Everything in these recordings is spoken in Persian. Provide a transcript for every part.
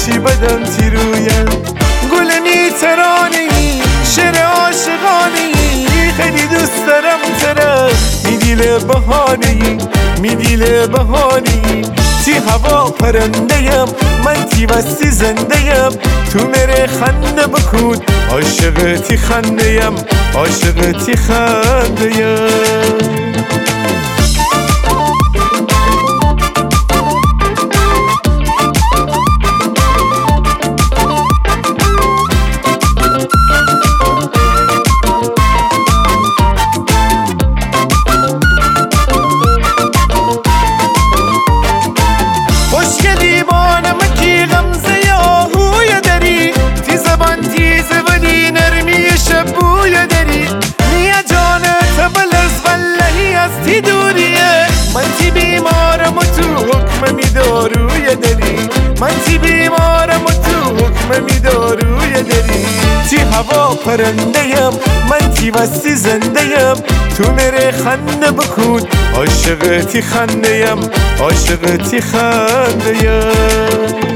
چی بدم تیرویم گلمی ترانه‌ای شعر عاشقانه‌ای خیلی دوست دارم ترا میدیل بهانه‌ای تی هوا پرنده‌ام من تی وستی زنده‌ام تو میره خنده بکن عاشق تی خنده‌ام عاشق تی خنده‌ام من تی بیمارم و تو حکم میداروی دری تی هوا پرنده‌ام من تی وستی زنده‌ام تو میره خنده بکن عاشق تی خنده‌ام عاشق تی خنده‌ام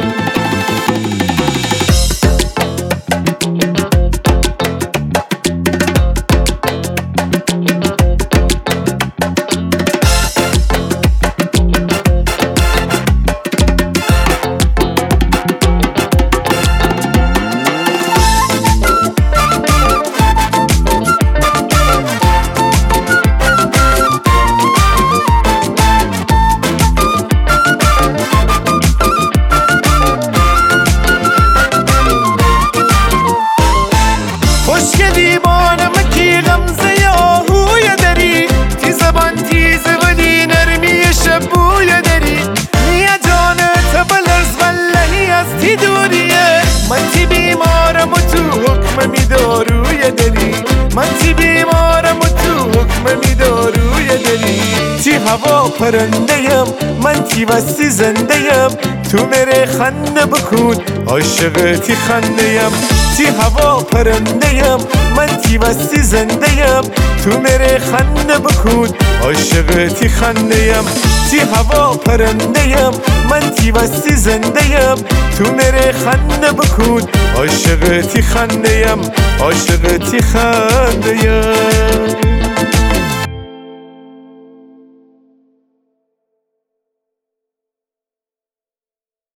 من تی بیمارم و تو حکم میداروی دری تی هوا پرنده‌ام من تی وستی زنده‌ام تو میره خنده بکن عاشق تی خنده‌ام تی هوا پرنده‌ام من تی وستی زنده‌ام تو میره خنده بکن عاشق تی خنده‌ام تی هوا پرنده‌ام من تی وستی زنده‌ام تو میره خنده بکن عاشق تی خنده‌ام عاشق تی خنده‌ام